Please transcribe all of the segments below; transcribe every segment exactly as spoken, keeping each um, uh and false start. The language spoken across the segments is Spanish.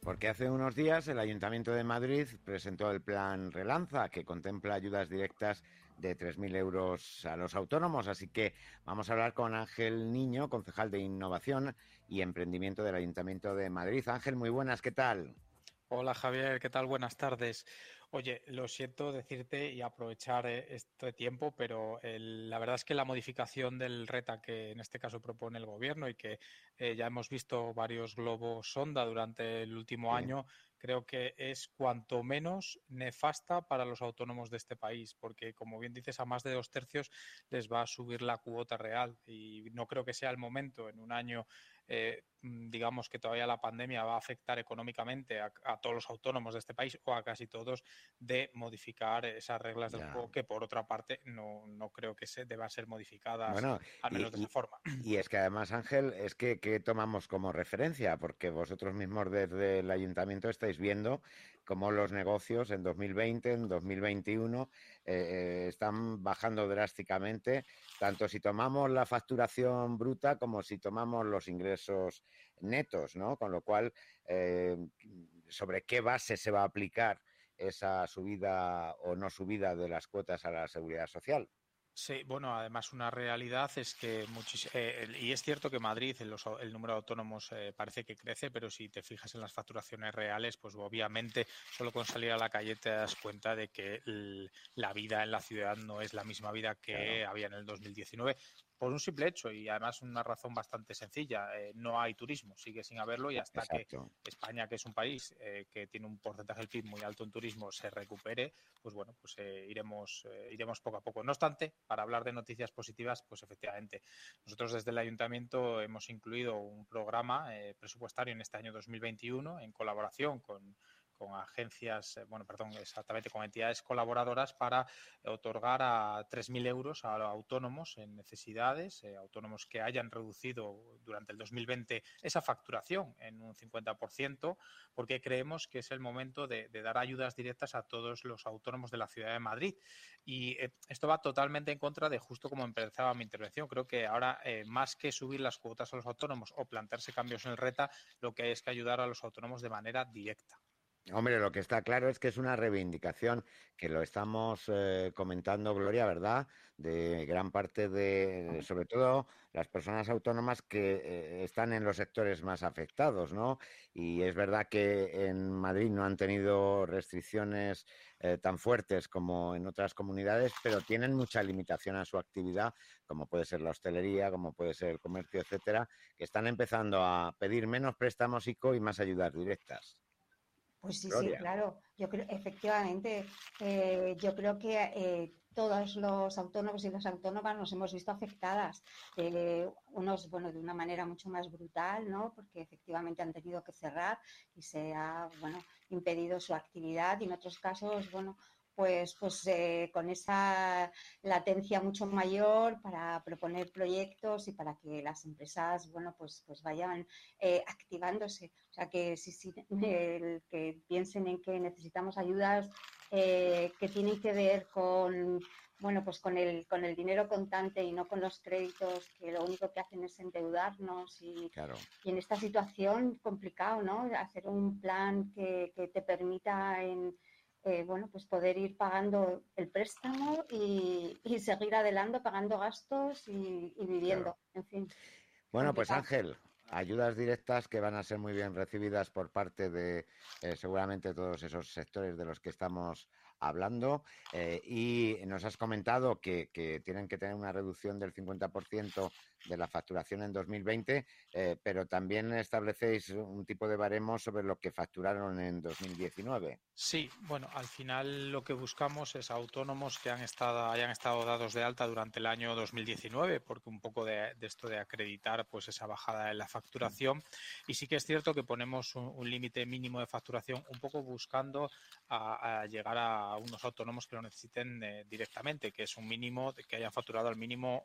Porque hace unos días el Ayuntamiento de Madrid presentó el plan Relanza, que contempla ayudas directas de tres mil euros a los autónomos. Así que vamos a hablar con Ángel Niño, concejal de Innovación y Emprendimiento del Ayuntamiento de Madrid. Ángel, muy buenas, ¿qué tal? Hola Javier, ¿qué tal? Buenas tardes. Oye, lo siento decirte y aprovechar eh, este tiempo, pero el- la verdad es que la modificación del RETA que en este caso propone el gobierno y que eh, ya hemos visto varios globos sonda durante el último Sí. año, creo que es cuanto menos nefasta para los autónomos de este país, porque como bien dices, a más de dos tercios les va a subir la cuota real y no creo que sea el momento en un año eh, digamos que todavía la pandemia va a afectar económicamente a, a todos los autónomos de este país o a casi todos, de modificar esas reglas del Ya. juego que por otra parte no, no creo que se deban ser modificadas, Bueno, al menos de y, esa y, forma. y es que además, Ángel, es que, que tomamos como referencia, porque vosotros mismos desde el ayuntamiento estáis viendo cómo los negocios en dos mil veinte, en dos mil veintiuno, eh, eh, están bajando drásticamente, tanto si tomamos la facturación bruta como si tomamos los ingresos netos, ¿no? Con lo cual, eh, ¿sobre qué base se va a aplicar esa subida o no subida de las cuotas a la seguridad social? Sí, bueno, además una realidad es que muchis eh, el, y es cierto que Madrid en los, el número de autónomos eh, parece que crece, pero si te fijas en las facturaciones reales, pues obviamente solo con salir a la calle te das cuenta de que el, la vida en la ciudad no es la misma vida que Claro, había en el dos mil diecinueve. Por un simple hecho y además una razón bastante sencilla, eh, no hay turismo, sigue sin haberlo y hasta que exacto. España, que es un país eh, que tiene un porcentaje del P I B muy alto en turismo, se recupere, pues bueno, pues eh, iremos, eh, iremos poco a poco. No obstante, para hablar de noticias positivas, pues efectivamente, nosotros desde el Ayuntamiento hemos incluido un programa eh, presupuestario en este año dos mil veintiuno en colaboración con con agencias, bueno, perdón, exactamente con entidades colaboradoras para otorgar a tres mil euros a autónomos en necesidades, eh, autónomos que hayan reducido durante el dos mil veinte esa facturación en un cincuenta por ciento, porque creemos que es el momento de, de dar ayudas directas a todos los autónomos de la ciudad de Madrid. Y eh, esto va totalmente en contra de justo como empezaba mi intervención. Creo que ahora, eh, más que subir las cuotas a los autónomos o plantearse cambios en el RETA, lo que hay es que ayudar a los autónomos de manera directa. Hombre, lo que está claro es que es una reivindicación, que lo estamos eh, comentando, Gloria, ¿verdad? De gran parte de, sobre todo, las personas autónomas que eh, están en los sectores más afectados, ¿no? Y es verdad que en Madrid no han tenido restricciones eh, tan fuertes como en otras comunidades, pero tienen mucha limitación a su actividad, como puede ser la hostelería, como puede ser el comercio, etcétera, que están empezando a pedir menos préstamos ICO y más ayudas directas. Pues sí, sí, Gloria. claro. Yo creo, efectivamente, eh, yo creo que eh, todos los autónomos y las autónomas nos hemos visto afectadas. Eh, unos, bueno, de una manera mucho más brutal, ¿no? Porque efectivamente han tenido que cerrar y se ha, bueno, impedido su actividad. Y en otros casos, bueno, pues, pues eh, con esa latencia mucho mayor para proponer proyectos y para que las empresas, bueno, pues, pues vayan eh, activándose. O sea, que sí, sí, el, que piensen en que necesitamos ayudas eh, que tienen que ver con, bueno, pues con el, con el dinero contante y no con los créditos, que lo único que hacen es endeudarnos y, Claro. y en esta situación complicado, ¿no? Hacer un plan que, que te permita en eh, bueno, pues poder ir pagando el préstamo y, y seguir adelante pagando gastos y, y Claro. viviendo, en fin, Bueno, pues complicado. Ángel, ayudas directas que van a ser muy bien recibidas por parte de eh, seguramente todos esos sectores de los que estamos hablando. Eh, y nos has comentado que, que, tienen que tener una reducción del cincuenta por ciento de la facturación en dos mil veinte, eh, pero también establecéis un tipo de baremo sobre lo que facturaron en dos mil diecinueve. Sí, bueno, al final lo que buscamos es autónomos que han estado, hayan estado dados de alta durante el año dos mil diecinueve, porque un poco de, de esto de acreditar pues esa bajada en la facturación. Y sí que es cierto que ponemos un, un límite mínimo de facturación, un poco buscando a, a llegar a unos autónomos que lo necesiten eh, directamente, que es un mínimo de que hayan facturado al mínimo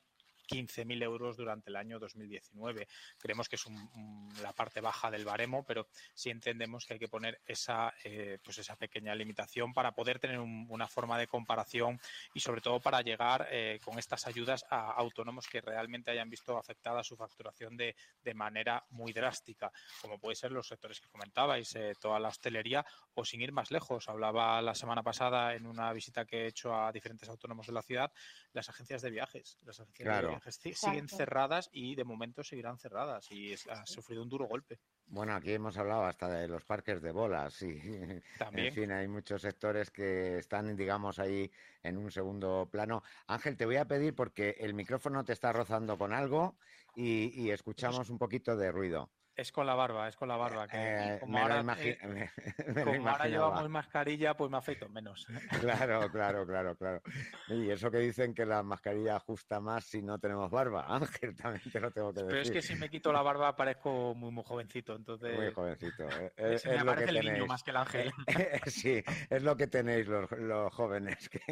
quince mil euros durante el año dos mil diecinueve. Creemos que es un, un, la parte baja del baremo, pero sí entendemos que hay que poner esa, eh, pues esa pequeña limitación para poder tener un, una forma de comparación y sobre todo para llegar eh, con estas ayudas a autónomos que realmente hayan visto afectada su facturación de, de manera muy drástica, como puede ser los sectores que comentabais, eh, toda la hostelería, o sin ir más lejos. Hablaba la semana pasada en una visita que he hecho a diferentes autónomos de la ciudad, las agencias de viajes. Las agencias claro. de viajes siguen Exacto. cerradas y de momento seguirán cerradas y es, ha sufrido un duro golpe. Bueno, aquí hemos hablado hasta de los parques de bolas y también. En fin, hay muchos sectores que están, digamos, ahí en un segundo plano. Ángel, te voy a pedir porque el micrófono te está rozando con algo y, y escuchamos un poquito de ruido. Es con la barba, es con la barba. Que eh, como me ahora, lo imagi- eh, me, me como lo ahora llevamos mascarilla, pues me afeito menos. Claro, claro, claro, claro. Y eso que dicen que la mascarilla ajusta más si no tenemos barba, Ángel, también te lo tengo que decir. Pero es que si me quito la barba parezco muy, muy jovencito, entonces... Muy jovencito. Es, se me es aparece lo que el niño tenéis. más que el ángel. Sí, es lo que tenéis los, los jóvenes, que,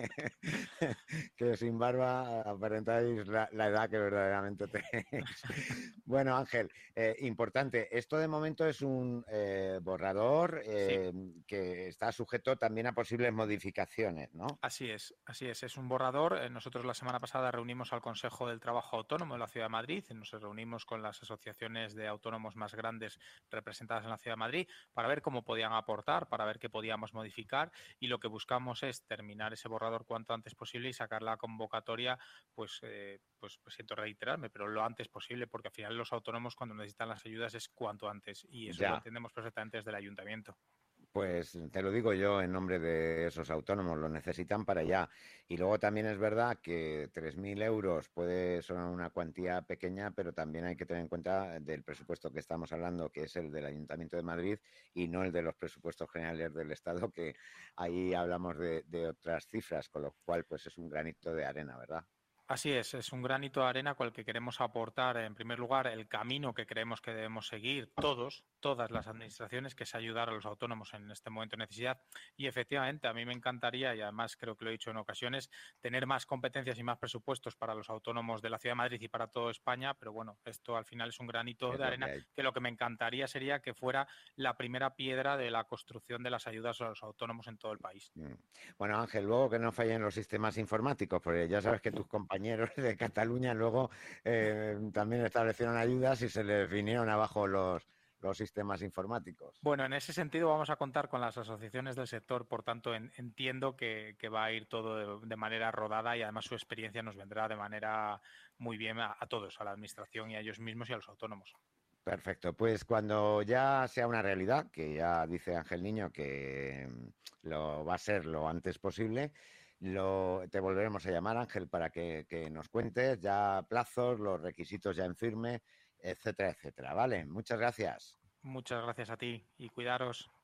que sin barba aparentáis la, la edad que verdaderamente tenéis. Bueno, Ángel, eh, importante, esto de momento es un eh, borrador eh, sí. que está sujeto también a posibles modificaciones, ¿no? Así es, así es, es un borrador. Nosotros la semana pasada reunimos al Consejo del Trabajo Autónomo de la Ciudad de Madrid, nos reunimos con las asociaciones de autónomos más grandes representadas en la Ciudad de Madrid para ver cómo podían aportar, para ver qué podíamos modificar, y lo que buscamos es terminar ese borrador cuanto antes posible y sacar la convocatoria, pues, eh, pues, pues siento reiterarme, pero lo antes posible, porque al final los autónomos cuando necesitan las ayudas es cuanto antes y eso ya. Lo entendemos perfectamente desde el ayuntamiento. Pues te lo digo yo en nombre de esos autónomos, lo necesitan para allá. Y luego también es verdad que tres mil euros puede sonar una cuantía pequeña, pero también hay que tener en cuenta del presupuesto que estamos hablando, que es el del Ayuntamiento de Madrid y no el de los presupuestos generales del Estado, que ahí hablamos de, de otras cifras, con lo cual pues es un granito de arena, ¿verdad? Así es, es un granito de arena con el que queremos aportar, en primer lugar, el camino que creemos que debemos seguir todos, todas las administraciones, que es ayudar a los autónomos en este momento de necesidad. Y efectivamente, a mí me encantaría, y además creo que lo he dicho en ocasiones, tener más competencias y más presupuestos para los autónomos de la Ciudad de Madrid y para toda España, pero bueno, esto al final es un granito de arena que, que lo que me encantaría sería que fuera la primera piedra de la construcción de las ayudas a los autónomos en todo el país. Bueno, Ángel, luego que no fallen los sistemas informáticos, porque ya sabes que tus compañeros compañeros de Cataluña luego eh, también establecieron ayudas y se les vinieron abajo los, los sistemas informáticos. Bueno, en ese sentido vamos a contar con las asociaciones del sector, por tanto en, entiendo que, que va a ir todo de, de manera rodada y además su experiencia nos vendrá de manera muy bien a, a todos, a la administración y a ellos mismos y a los autónomos. Perfecto, pues cuando ya sea una realidad, que ya dice Ángel Niño que lo va a ser lo antes posible, Lo, te volveremos a llamar, Ángel, para que, que nos cuentes ya plazos, los requisitos ya en firme, etcétera, etcétera. Vale, muchas gracias. Muchas gracias a ti y cuidaros.